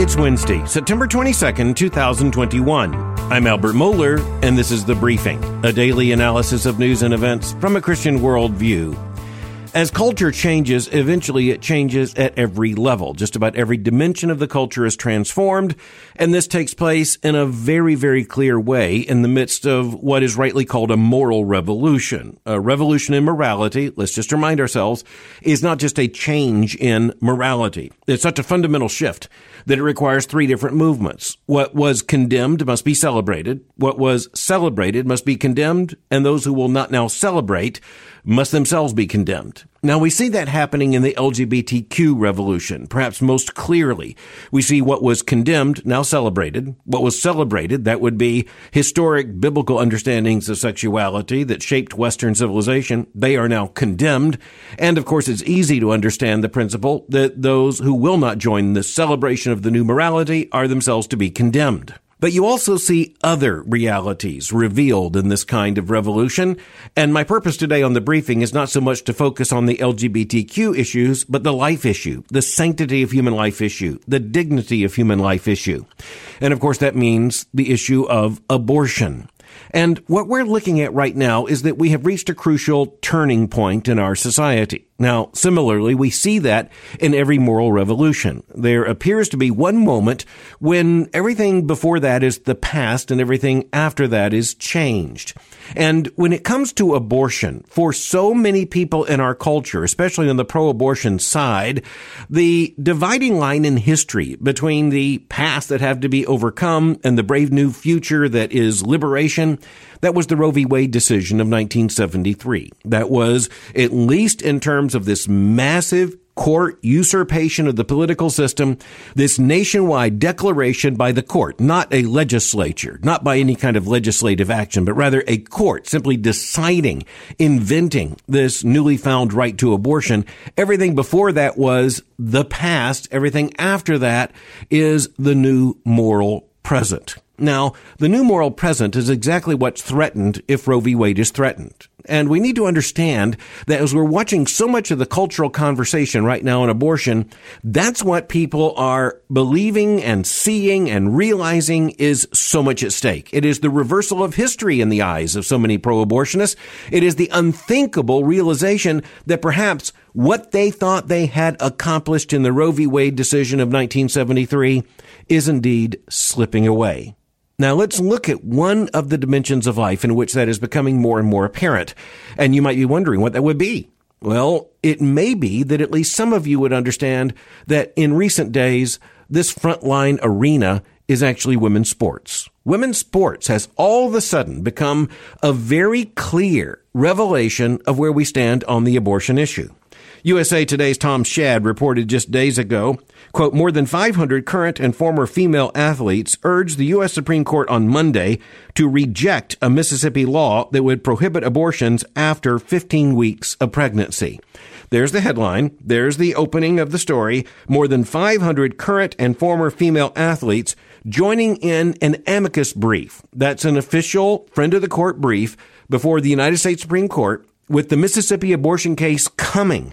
It's Wednesday, September 22nd, 2021. I'm Albert Mohler, and this is The Briefing, a daily analysis of news and events from a Christian worldview. As culture changes, eventually it changes at every level. Just about every dimension of the culture is transformed, and this takes place in a very, very clear way in the midst of what is rightly called a moral revolution. A revolution in morality, let's just remind ourselves, is not just a change in morality. It's such a fundamental shift that it requires three different movements. What was condemned must be celebrated. What was celebrated must be condemned, and those who will not now celebrate must themselves be condemned. Now, we see that happening in the LGBTQ revolution, perhaps most clearly. We see what was condemned, now celebrated. What was celebrated, that would be historic biblical understandings of sexuality that shaped Western civilization. They are now condemned. And, of course, it's easy to understand the principle that those who will not join the celebration of the new morality are themselves to be condemned. But you also see other realities revealed in this kind of revolution. And my purpose today on the briefing is not so much to focus on the LGBTQ issues, but the life issue, the sanctity of human life issue, the dignity of human life issue. And of course, that means the issue of abortion. And what we're looking at right now is that we have reached a crucial turning point in our society. Now, similarly, we see that in every moral revolution. There appears to be one moment when everything before that is the past and everything after that is changed. And when it comes to abortion, for so many people in our culture, especially on the pro-abortion side, the dividing line in history between the past that have to be overcome and the brave new future that is liberation, that was the Roe v. Wade decision of 1973. That was, at least in terms of this massive court usurpation of the political system, this nationwide declaration by the court, not a legislature, not by any kind of legislative action, but rather a court simply deciding, inventing this newly found right to abortion. Everything before that was the past. Everything after that is the new moral present. Now, the new moral present is exactly what's threatened if Roe v. Wade is threatened. And we need to understand that as we're watching so much of the cultural conversation right now on abortion, that's what people are believing and seeing and realizing is so much at stake. It is the reversal of history in the eyes of so many pro-abortionists. It is the unthinkable realization that perhaps what they thought they had accomplished in the Roe v. Wade decision of 1973 is indeed slipping away. Now, let's look at one of the dimensions of life in which that is becoming more and more apparent. And you might be wondering what that would be. Well, it may be that at least some of you would understand that in recent days, this frontline arena is actually women's sports. Women's sports has all of a sudden become a very clear revelation of where we stand on the abortion issue. USA Today's Tom Shad reported just days ago, quote, more than 500 current and former female athletes urged the U.S. Supreme Court on Monday to reject a Mississippi law that would prohibit abortions after 15 weeks of pregnancy. There's the headline. There's the opening of the story. More than 500 current and former female athletes joining in an amicus brief. That's an official friend of the court brief before the United States Supreme Court with the Mississippi abortion case coming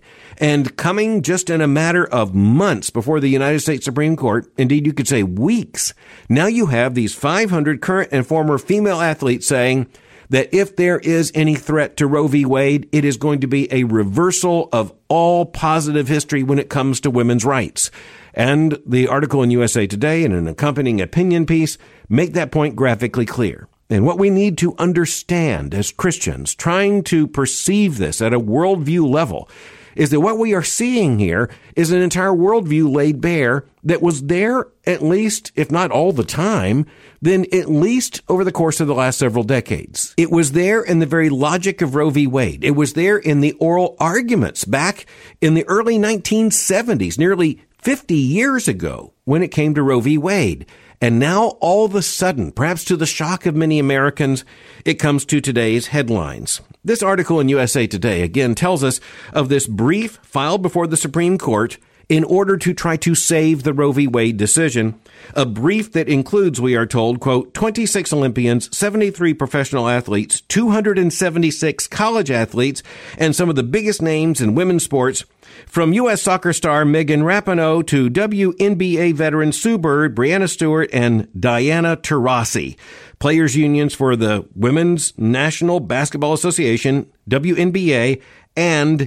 just in a matter of months before the United States Supreme Court. Indeed, you could say weeks. Now you have these 500 current and former female athletes saying that if there is any threat to Roe v. Wade, it is going to be a reversal of all positive history when it comes to women's rights. And the article in USA Today and an accompanying opinion piece make that point graphically clear. And what we need to understand as Christians, trying to perceive this at a worldview level, is that what we are seeing here is an entire worldview laid bare that was there at least, if not all the time, then at least over the course of the last several decades. It was there in the very logic of Roe v. Wade. It was there in the oral arguments back in the early 1970s, nearly 50 years ago, when it came to Roe v. Wade. And now, all of a sudden, perhaps to the shock of many Americans, it comes to today's headlines. This article in USA Today, again, tells us of this brief filed before the Supreme Court in order to try to save the Roe v. Wade decision. A brief that includes, we are told, quote, 26 Olympians, 73 professional athletes, 276 college athletes, and some of the biggest names in women's sports, from U.S. soccer star Megan Rapinoe to WNBA veteran Sue Bird, Breanna Stewart, and Diana Taurasi. Players' unions for the Women's National Basketball Association, WNBA, and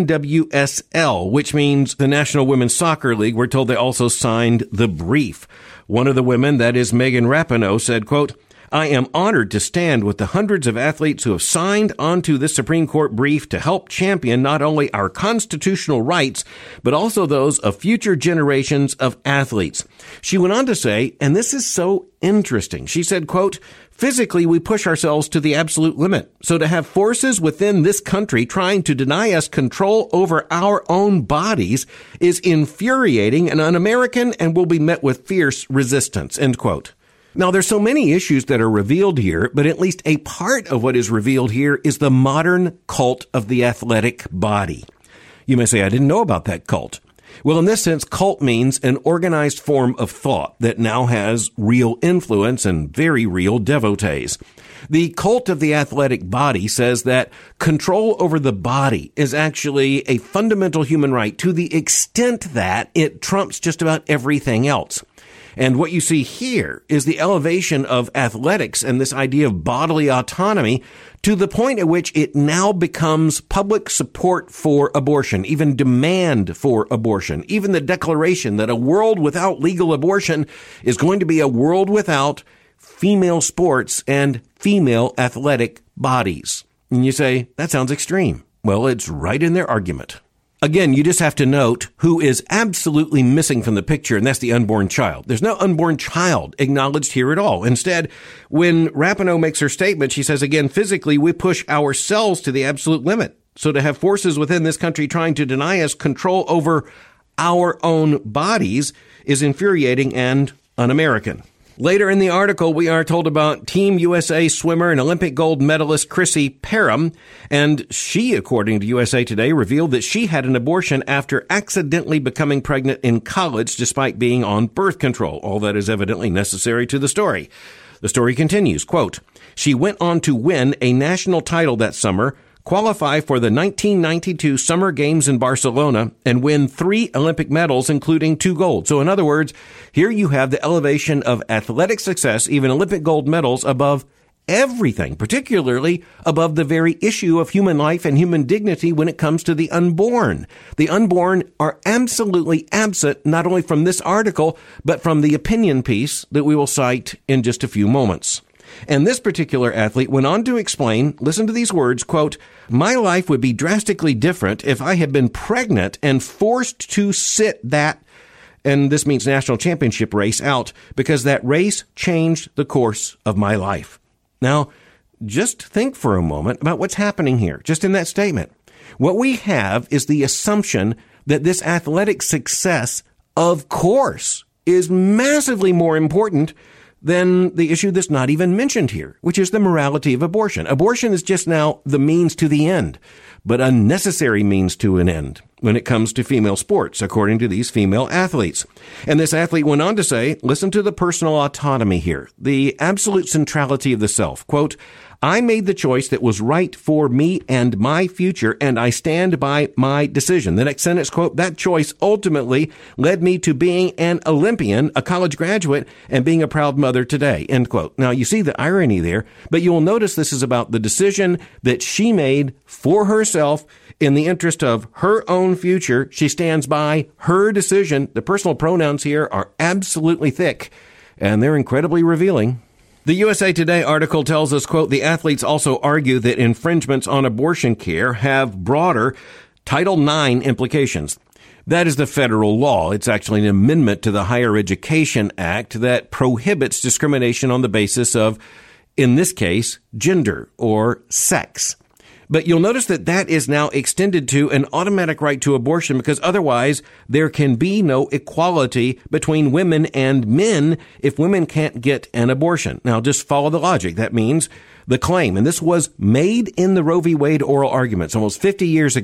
NWSL, which means the National Women's Soccer League. We're told they also signed the brief. One of the women, that is Megan Rapinoe, said, quote, I am honored to stand with the hundreds of athletes who have signed onto this Supreme Court brief to help champion not only our constitutional rights, but also those of future generations of athletes. She went on to say, and this is so interesting, she said, quote, physically, we push ourselves to the absolute limit. So to have forces within this country trying to deny us control over our own bodies is infuriating and un-American and will be met with fierce resistance, end quote. Now, there's so many issues that are revealed here, but at least a part of what is revealed here is the modern cult of the athletic body. You may say, I didn't know about that cult. Well, in this sense, cult means an organized form of thought that now has real influence and very real devotees. The cult of the athletic body says that control over the body is actually a fundamental human right to the extent that it trumps just about everything else. And what you see here is the elevation of athletics and this idea of bodily autonomy to the point at which it now becomes public support for abortion, even demand for abortion, even the declaration that a world without legal abortion is going to be a world without female sports and female athletic bodies. And you say, that sounds extreme. Well, it's right in their argument. Again, you just have to note who is absolutely missing from the picture, and that's the unborn child. There's no unborn child acknowledged here at all. Instead, when Rapinoe makes her statement, she says, again, physically, we push ourselves to the absolute limit. So to have forces within this country trying to deny us control over our own bodies is infuriating and un-American. Later in the article, we are told about Team USA swimmer and Olympic gold medalist Chrissy Parham, and she, according to USA Today, revealed that she had an abortion after accidentally becoming pregnant in college despite being on birth control. All that is evidently necessary to the story. The story continues, quote, she went on to win a national title that summer, qualify for the 1992 Summer Games in Barcelona, and win 3 Olympic medals, including 2 gold. So in other words, here you have the elevation of athletic success, even Olympic gold medals, above everything, particularly above the very issue of human life and human dignity when it comes to the unborn. The unborn are absolutely absent, not only from this article, but from the opinion piece that we will cite in just a few moments. And this particular athlete went on to explain, listen to these words, quote, my life would be drastically different if I had been pregnant and forced to sit that, and this means national championship race, out, because that race changed the course of my life. Now, just think for a moment about what's happening here, just in that statement. What we have is the assumption that this athletic success, of course, is massively more important than the issue that's not even mentioned here, which is the morality of abortion. Abortion is just now the means to the end, but a necessary means to an end when it comes to female sports, according to these female athletes. And this athlete went on to say, listen to the personal autonomy here, the absolute centrality of the self. Quote, I made the choice that was right for me and my future, and I stand by my decision. The next sentence, quote, that choice ultimately led me to being an Olympian, a college graduate, and being a proud mother today, end quote. Now, you see the irony there, but you will notice this is about the decision that she made for herself in the interest of her own future. She stands by her decision. The personal pronouns here are absolutely thick, and they're incredibly revealing. The USA Today article tells us, quote, the athletes also argue that infringements on abortion care have broader Title IX implications. That is the federal law. It's actually an amendment to the Higher Education Act that prohibits discrimination on the basis of, in this case, gender or sex. But you'll notice that that is now extended to an automatic right to abortion, because otherwise there can be no equality between women and men if women can't get an abortion. Now, just follow the logic. That means the claim, and this was made in the Roe v. Wade oral arguments almost 50 years ago,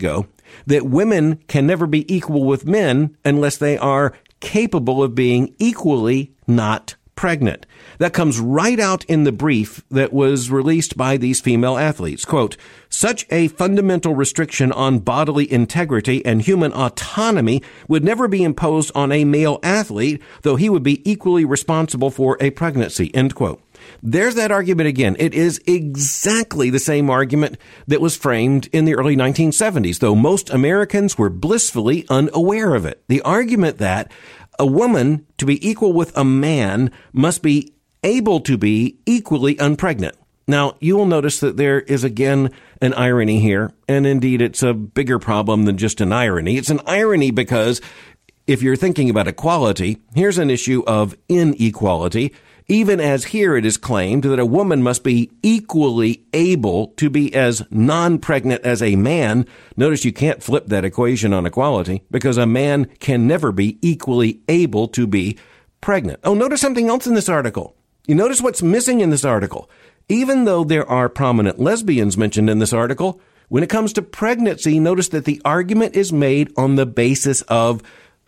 that women can never be equal with men unless they are capable of being equally not pregnant. That comes right out in the brief that was released by these female athletes. Quote, such a fundamental restriction on bodily integrity and human autonomy would never be imposed on a male athlete, though he would be equally responsible for a pregnancy, end quote. There's that argument again. It is exactly the same argument that was framed in the early 1970s, though most Americans were blissfully unaware of it. The argument that a woman, to be equal with a man, must be able to be equally unpregnant. Now, you will notice that there is again an irony here, and indeed it's a bigger problem than just an irony. It's an irony because if you're thinking about equality, here's an issue of inequality. Even as here it is claimed that a woman must be equally able to be as non-pregnant as a man. Notice you can't flip that equation on equality because a man can never be equally able to be pregnant. Oh, notice something else in this article. You notice what's missing in this article. Even though there are prominent lesbians mentioned in this article, when it comes to pregnancy, notice that the argument is made on the basis of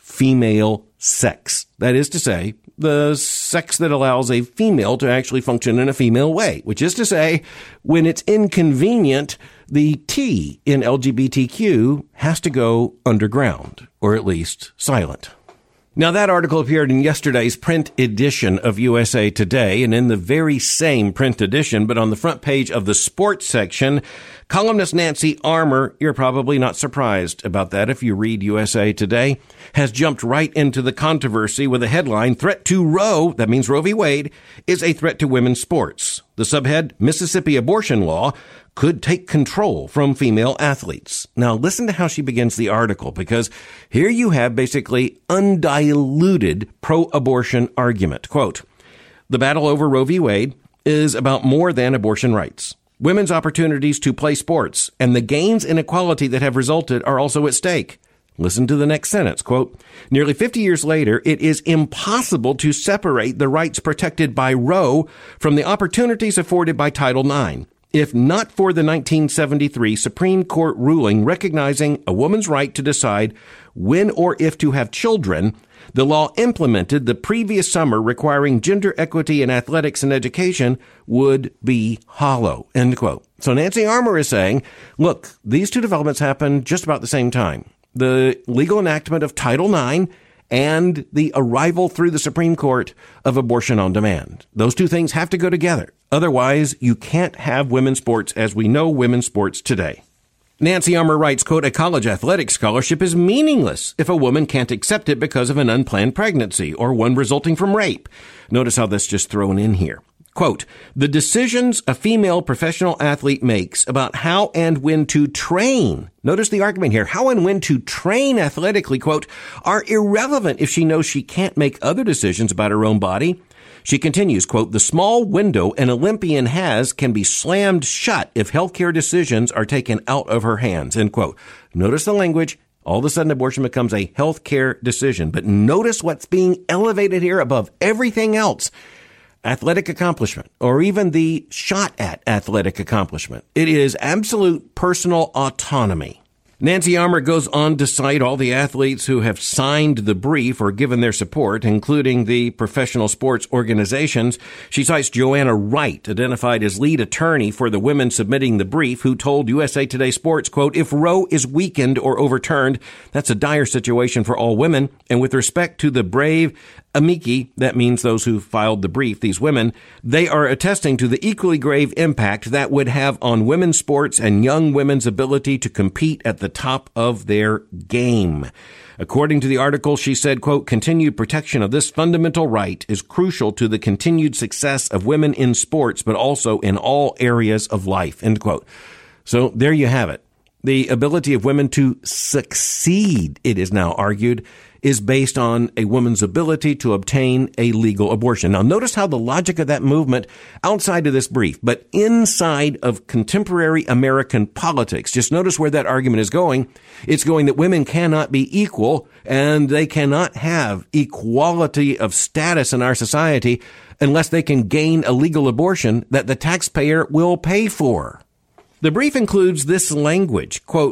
female sex. That is to say, the sex that allows a female to actually function in a female way, which is to say, when it's inconvenient, the T in LGBTQ has to go underground, or at least silent. Now, that article appeared in yesterday's print edition of USA Today, and in the very same print edition, but on the front page of the sports section, columnist Nancy Armour, you're probably not surprised about that if you read USA Today, has jumped right into the controversy with a headline, Threat to Roe, that means Roe v. Wade, is a threat to women's sports. The subhead, Mississippi abortion law could take control from female athletes. Now, listen to how she begins the article, because here you have basically undiluted pro-abortion argument. Quote, the battle over Roe v. Wade is about more than abortion rights. Women's opportunities to play sports and the gains in equality that have resulted are also at stake. Listen to the next sentence, quote, nearly 50 years later, it is impossible to separate the rights protected by Roe from the opportunities afforded by Title IX. If not for the 1973 Supreme Court ruling recognizing a woman's right to decide when or if to have children, the law implemented the previous summer requiring gender equity in athletics and education would be hollow, end quote. So Nancy Armour is saying, look, these two developments happened just about the same time. The legal enactment of Title IX and the arrival through the Supreme Court of abortion on demand. Those two things have to go together. Otherwise, you can't have women's sports as we know women's sports today. Nancy Armour writes, quote, a college athletics scholarship is meaningless if a woman can't accept it because of an unplanned pregnancy or one resulting from rape. Notice how that's just thrown in here. Quote, the decisions a female professional athlete makes about how and when to train, notice the argument here, how and when to train athletically, quote, are irrelevant if she knows she can't make other decisions about her own body. She continues, quote, the small window an Olympian has can be slammed shut if healthcare decisions are taken out of her hands, end quote. Notice the language. All of a sudden, abortion becomes a healthcare decision. But notice what's being elevated here above everything else. Athletic accomplishment, or even the shot at athletic accomplishment. It is absolute personal autonomy. Nancy Armour goes on to cite all the athletes who have signed the brief or given their support, including the professional sports organizations. She cites Joanna Wright, identified as lead attorney for the women submitting the brief, who told USA Today Sports, quote, if Roe is weakened or overturned, that's a dire situation for all women. And with respect to the brave amici, that means those who filed the brief, these women, they are attesting to the equally grave impact that would have on women's sports and young women's ability to compete at the top of their game. According to the article, she said, quote, continued protection of this fundamental right is crucial to the continued success of women in sports, but also in all areas of life, end quote. So there you have it. The ability of women to succeed, it is now argued, is based on a woman's ability to obtain a legal abortion. Now, notice how the logic of that movement outside of this brief, but inside of contemporary American politics, just notice where that argument is going. It's going that women cannot be equal and they cannot have equality of status in our society unless they can gain a legal abortion that the taxpayer will pay for. The brief includes this language, quote,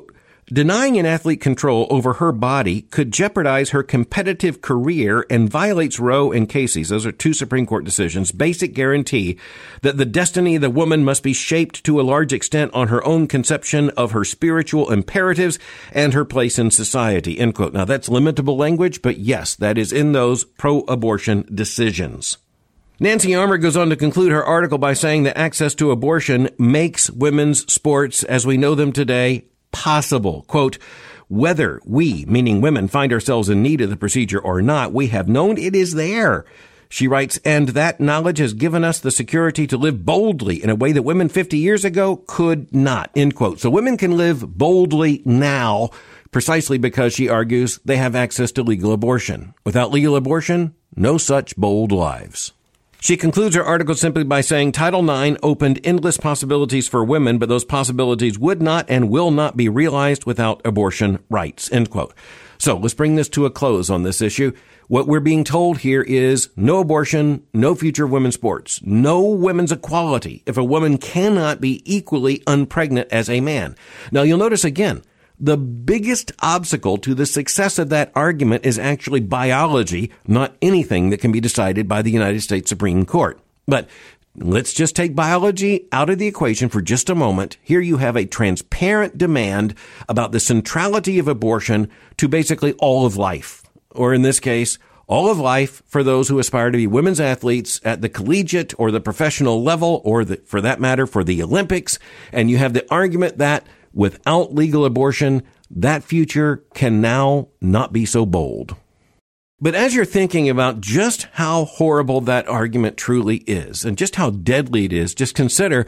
denying an athlete control over her body could jeopardize her competitive career and violates Roe and Casey's, those are two Supreme Court decisions, basic guarantee that the destiny of the woman must be shaped to a large extent on her own conception of her spiritual imperatives and her place in society, end quote. Now, that's limitable language, but yes, that is in those pro-abortion decisions. Nancy Armour goes on to conclude her article by saying that access to abortion makes women's sports as we know them today possible. Quote, whether we, meaning women, find ourselves in need of the procedure or not, we have known it is there. She writes, and that knowledge has given us the security to live boldly in a way that women 50 years ago could not, end quote. So women can live boldly now precisely because, she argues, they have access to legal abortion. Without legal abortion, no such bold lives. She concludes her article simply by saying Title IX opened endless possibilities for women, but those possibilities would not and will not be realized without abortion rights, end quote. So let's bring this to a close on this issue. What we're being told here is no abortion, no future of women's sports, no women's equality if a woman cannot be equally unpregnant as a man. Now, you'll notice again, the biggest obstacle to the success of that argument is actually biology, not anything that can be decided by the United States Supreme Court. But let's just take biology out of the equation for just a moment. Here you have a transparent demand about the centrality of abortion to basically all of life, or in this case, all of life for those who aspire to be women's athletes at the collegiate or the professional level, or for that matter, for the Olympics. And you have the argument that without legal abortion, that future can now not be so bold. But as you're thinking about just how horrible that argument truly is and just how deadly it is, just consider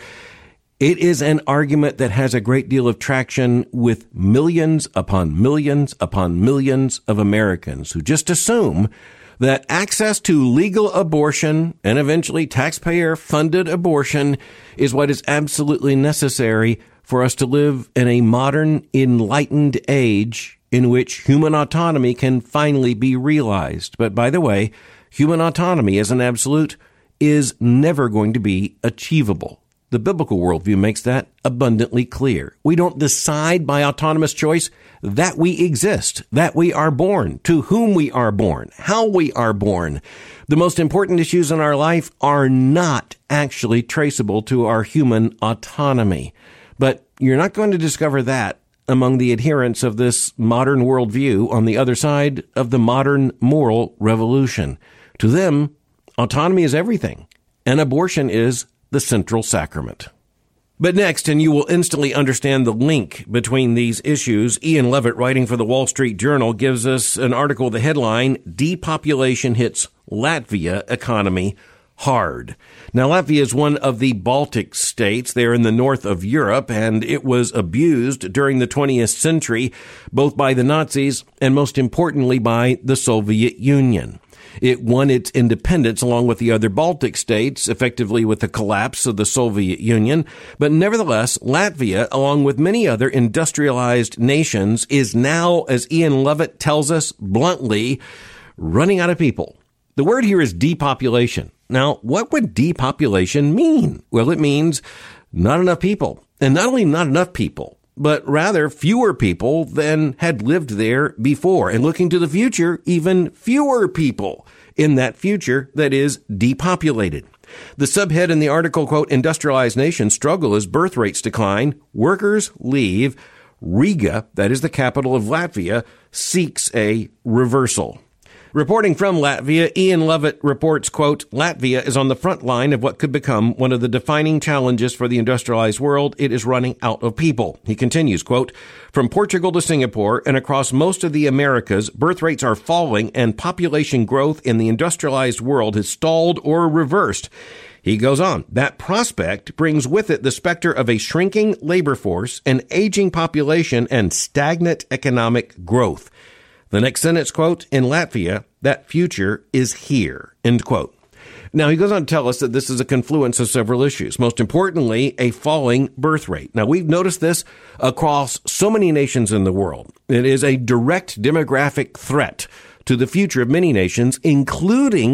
it is an argument that has a great deal of traction with millions upon millions upon millions of Americans who just assume that access to legal abortion and eventually taxpayer-funded abortion is what is absolutely necessary for us to live in a modern, enlightened age in which human autonomy can finally be realized. But by the way, human autonomy as an absolute is never going to be achievable. The biblical worldview makes that abundantly clear. We don't decide by autonomous choice that we exist, that we are born, to whom we are born, how we are born. The most important issues in our life are not actually traceable to our human autonomy. But you're not going to discover that among the adherents of this modern worldview on the other side of the modern moral revolution. To them, autonomy is everything, and abortion is the central sacrament. But next, and you will instantly understand the link between these issues, Ian Levitt, writing for the Wall Street Journal, gives us an article with the headline, Depopulation Hits Latvia Economy Hard. Now, Latvia is one of the Baltic states. They're in the north of Europe, and it was abused during the 20th century, both by the Nazis and most importantly by the Soviet Union. It won its independence along with the other Baltic states, effectively with the collapse of the Soviet Union. But nevertheless, Latvia, along with many other industrialized nations, is now, as Ian Levitt tells us bluntly, running out of people. The word here is depopulation. Now, what would depopulation mean? Well, it means not enough people. And not only not enough people, but rather fewer people than had lived there before. And looking to the future, even fewer people in that future that is depopulated. The subhead in the article, quote, industrialized nations struggle as birth rates decline, workers leave, Riga, that is the capital of Latvia, seeks a reversal. Reporting from Latvia, Ian Levitt reports, quote, Latvia is on the front line of what could become one of the defining challenges for the industrialized world. It is running out of people. He continues, quote, from Portugal to Singapore and across most of the Americas, birth rates are falling and population growth in the industrialized world has stalled or reversed. He goes on, that prospect brings with it the specter of a shrinking labor force, an aging population, and stagnant economic growth. The next sentence, quote, in Latvia, that future is here, end quote. Now, he goes on to tell us that this is a confluence of several issues. Most importantly, a falling birth rate. Now, we've noticed this across so many nations in the world. It is a direct demographic threat to the future of many nations, including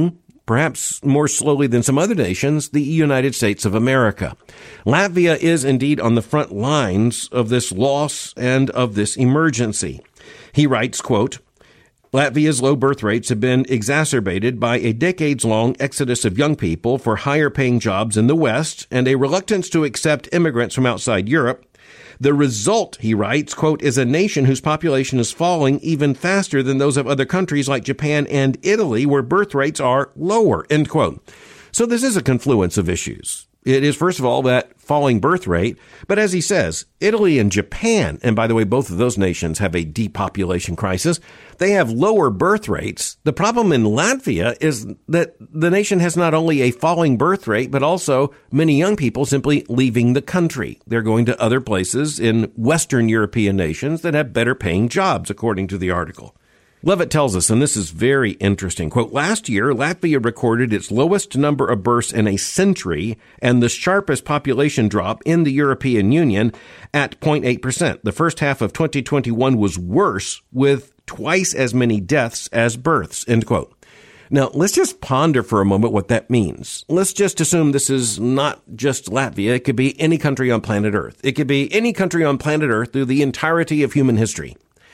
perhaps more slowly than some other nations, the United States of America. Latvia is indeed on the front lines of this loss and of this emergency. He writes, quote, Latvia's low birth rates have been exacerbated by a decades-long exodus of young people for higher-paying jobs in the West and a reluctance to accept immigrants from outside Europe. The result, he writes, quote, is a nation whose population is falling even faster than those of other countries like Japan and Italy, where birth rates are lower, end quote. So this is a confluence of issues. It is, first of all, that falling birth rate. But as he says, Italy and Japan, and by the way, both of those nations have a depopulation crisis, they have lower birth rates. The problem in Latvia is that the nation has not only a falling birth rate, but also many young people simply leaving the country. They're going to other places in Western European nations that have better paying jobs, according to the article. Levitt tells us, and this is very interesting, quote, last year, Latvia recorded its lowest number of births in a century and the sharpest population drop in the European Union at 0.8%. The first half of 2021 was worse, with twice as many deaths as births, end quote. Now, let's just ponder for a moment what that means. Let's just assume this is not just Latvia. It could be any country on planet Earth. It could be any country on planet Earth through the entirety of human history.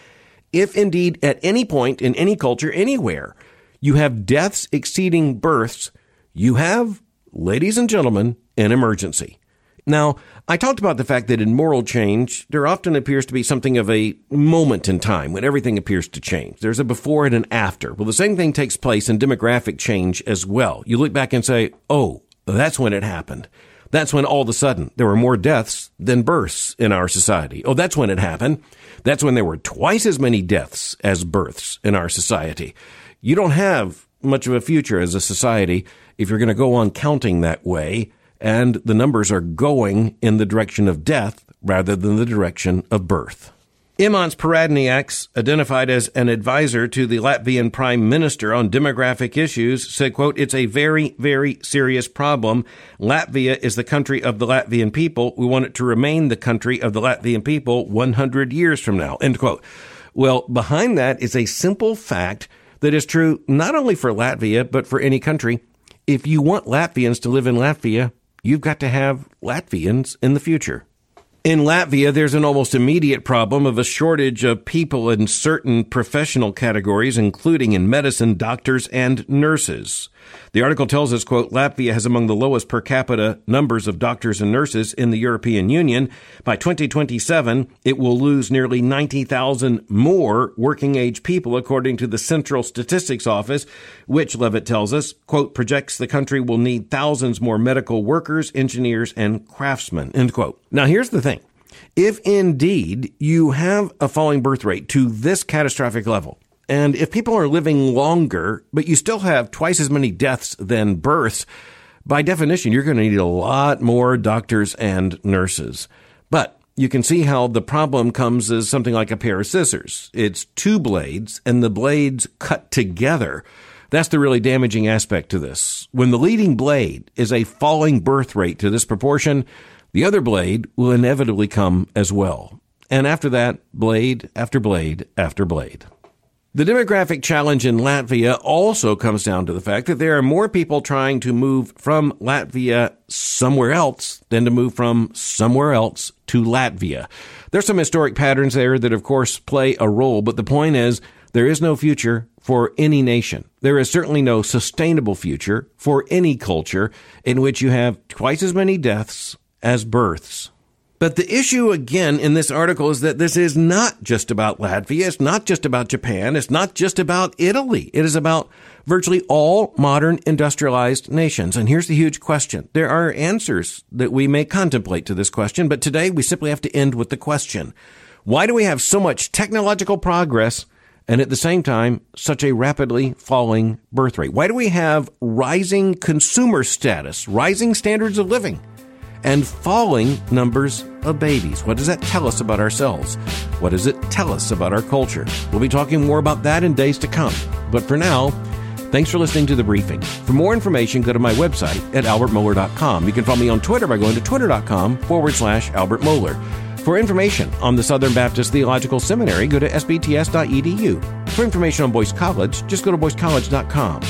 If indeed at any point in any culture anywhere you have deaths exceeding births, you have, ladies and gentlemen, an emergency. Now, I talked about the fact that in moral change, there often appears to be something of a moment in time when everything appears to change. There's a before and an after. Well, the same thing takes place in demographic change as well. You look back and say, oh, that's when it happened. That's when all of a sudden there were more deaths than births in our society. Oh, that's when it happened. That's when there were twice as many deaths as births in our society. You don't have much of a future as a society if you're going to go on counting that way, and the numbers are going in the direction of death rather than the direction of birth. Imants Paradnieks, identified as an advisor to the Latvian Prime Minister on demographic issues, said, quote, it's a very, very serious problem. Latvia is the country of the Latvian people. We want it to remain the country of the Latvian people 100 years from now, end quote. Well, behind that is a simple fact that is true not only for Latvia, but for any country. If you want Latvians to live in Latvia, you've got to have Latvians in the future. In Latvia, there's an almost immediate problem of a shortage of people in certain professional categories, including in medicine, doctors, and nurses. The article tells us, quote, Latvia has among the lowest per capita numbers of doctors and nurses in the European Union. By 2027, it will lose nearly 90,000 more working-age people, according to the Central Statistics Office, which, Levitt tells us, quote, projects the country will need thousands more medical workers, engineers, and craftsmen, end quote. Now, here's the thing. If indeed you have a falling birth rate to this catastrophic level, and if people are living longer, but you still have twice as many deaths than births, by definition, you're going to need a lot more doctors and nurses. But you can see how the problem comes as something like a pair of scissors. It's two blades, and the blades cut together. That's the really damaging aspect to this. When the leading blade is a falling birth rate to this proportion, the other blade will inevitably come as well. And after that, blade after blade after blade. The demographic challenge in Latvia also comes down to the fact that there are more people trying to move from Latvia somewhere else than to move from somewhere else to Latvia. There's some historic patterns there that, of course, play a role, but the point is there is no future for any nation. There is certainly no sustainable future for any culture in which you have twice as many deaths as births. But the issue, again, in this article is that this is not just about Latvia. It's not just about Japan. It's not just about Italy. It is about virtually all modern industrialized nations. And here's the huge question. There are answers that we may contemplate to this question, but today we simply have to end with the question. Why do we have so much technological progress and at the same time such a rapidly falling birth rate? Why do we have rising consumer status, rising standards of living, and falling numbers of babies? What does that tell us about ourselves? What does it tell us about our culture? We'll be talking more about that in days to come. But for now, thanks for listening to The Briefing. For more information, go to my website at albertmohler.com. You can follow me on Twitter by going to twitter.com/Albert Mohler. For information on the Southern Baptist Theological Seminary, go to sbts.edu. For information on Boyce College, just go to boycecollege.com.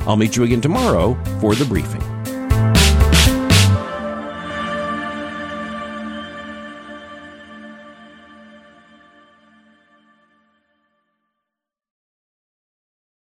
I'll meet you again tomorrow for the briefing.